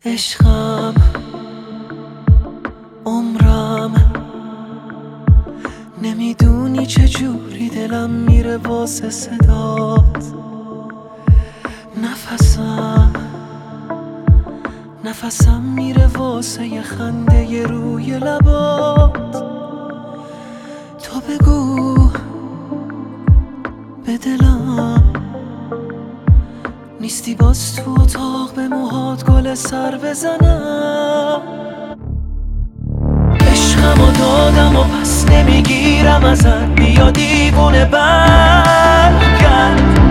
عشقم، عمرم، نمیدونی چجوری دلم میره واسه صدات. نفسم میره واسه یه خنده ی روی لبات. تو بگو به دلم نیستی باز تو اتاق به موهات گل سر بزنم. عشقمو دادم و پس نمیگیرم ازت، بیا دیوونه برگرد.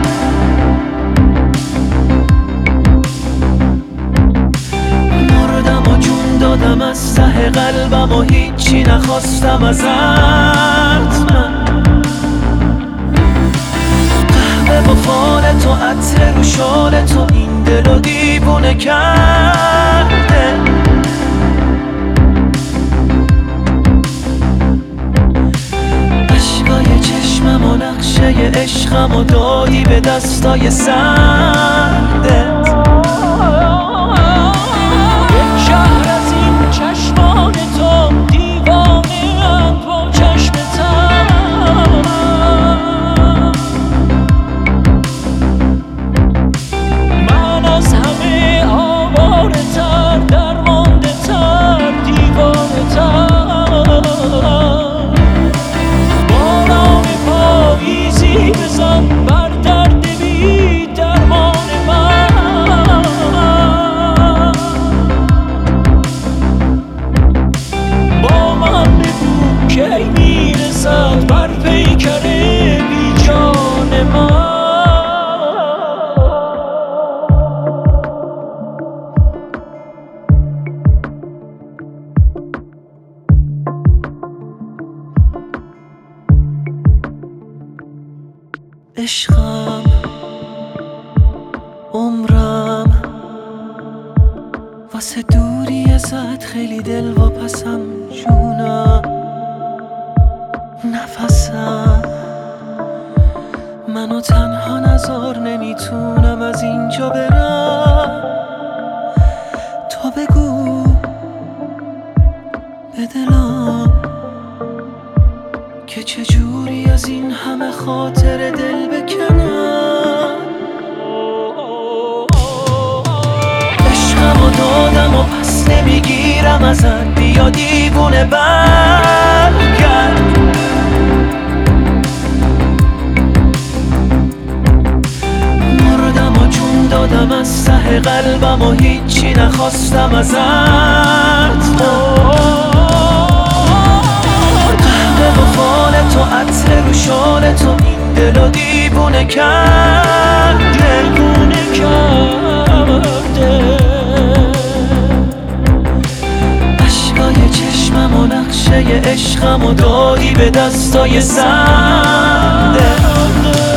مردم و جون دادم از ته قلبم و هیچی نخواستم ازت من. قهوه و فال تو، عطر رو شال تو، این دلو دیوونه کرده. اشکای چشمم و نقشه عشقم و دادی به دستای سردت. شهر از این چشمان تو، دیوانه ام با چشمتم. من از همه آواره تر، درمانده تر، دیوانه تر. باران پاییزی بزن بر درد بی درمان من. با من بگو کی میرسد بر پیکر بی جان من. عشقم، عمرم، واسه دوری ازت خیلی دل واپسم جونم. نفسم منو تنها نذار، نمیتونم از اینجا برم. تو بگو به دلم که چجوری از این همه خاطر دل بکنم. عشقمو دادم و پس نمیگیرم ازت، بیا دیوونه برگرد. مردم و جون دادم از ته قلبم و هیچی نخواستم ازت قهوه و فال تو، عطر رو شال تو، این دلو دیوونه کرده. اشکای چشمم و نقشه عشقم و دادی به دستای سردت.